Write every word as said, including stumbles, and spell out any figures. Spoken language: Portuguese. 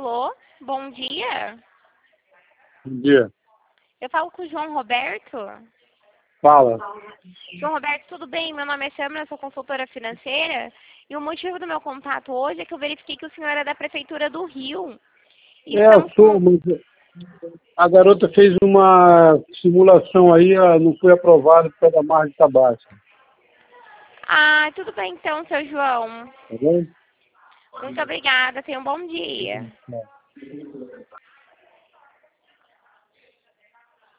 Alô, bom dia. Bom dia. Eu falo com o João Roberto. Fala. João Roberto, tudo bem? Meu nome é Samara, eu sou consultora financeira. E o motivo do meu contato hoje é que eu verifiquei que o senhor é da Prefeitura do Rio. E É, eu estamos sou, com... mas a garota fez uma simulação aí, ela não foi aprovada por causa da margem de baixa. Ah, tudo bem então, seu João. Tá bom? Muito obrigada, tenha um bom dia. Tá.